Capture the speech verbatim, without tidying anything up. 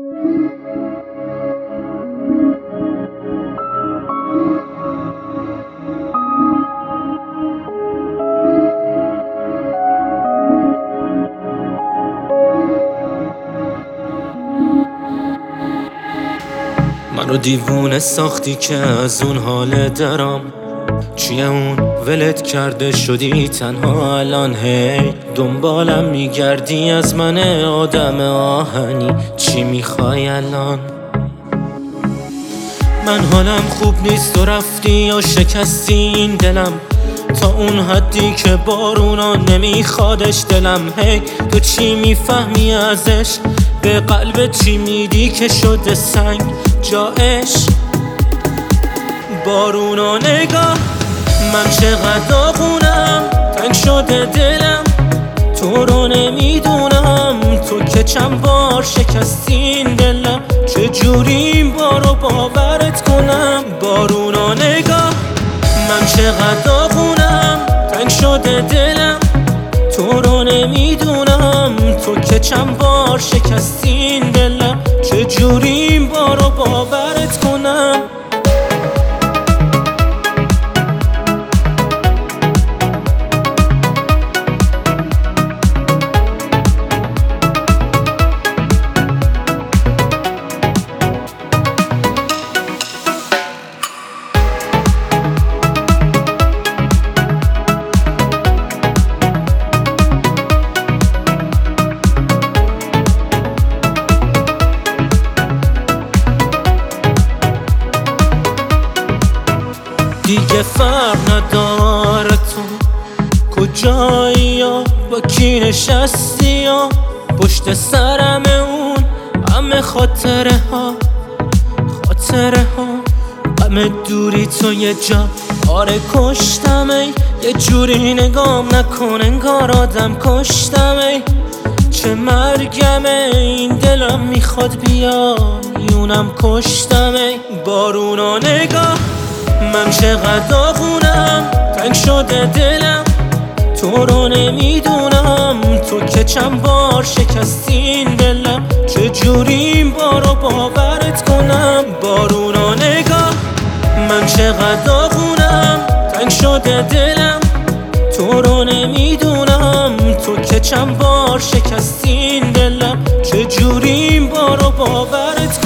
منو دیوونه ساختی که از اون حال درام. چیه اون ولت کرده شدی تنها الان؟ هی دنبالم میگردی از من آدم آهنی، چی میخوای الان؟ من حالم خوب نیست و رفتی یا شکستی این دلم تا اون حدی که بارونا نمیخوادش دلم. هی تو چی میفهمی ازش؟ به قلب چی میدی که شده سنگ جایش؟ بارونا نگاه من چقدر داغونم، تنگ شده دلم تو رو نمیدونم. تو که چند بار شکستین دلم، چجوری این بارو باورت کنم؟ بارونا نگاه من چقدر داغونم، تنگ شده دلم تو رو نمیدونم. تو که چند بار شکستین دلم، چجوری این بارو باورت کنم؟ دیگه فرق نداره تو کجایی یا با کی نشستی یا پشت سرم اون همه خاطره ها خاطره ها غم دوری تو یه جا آره کشتم ای یه جوری نگام نکن انگار آدم کشتم ای چه مرگمه این دلم میخواد بیا یونم کشتم ای بارونا نگاه من چقدر داغونم تنگ شده دلم تو رو نمیدونم. تو که چند بار شکستین دلم چجوری این بارو باورت کنم؟ بارونا نگاه من چقدر داغونم تنگ شده دلم تو رو نمیدونم. تو که چند بار شکستین دلم چجوری این بارو باورت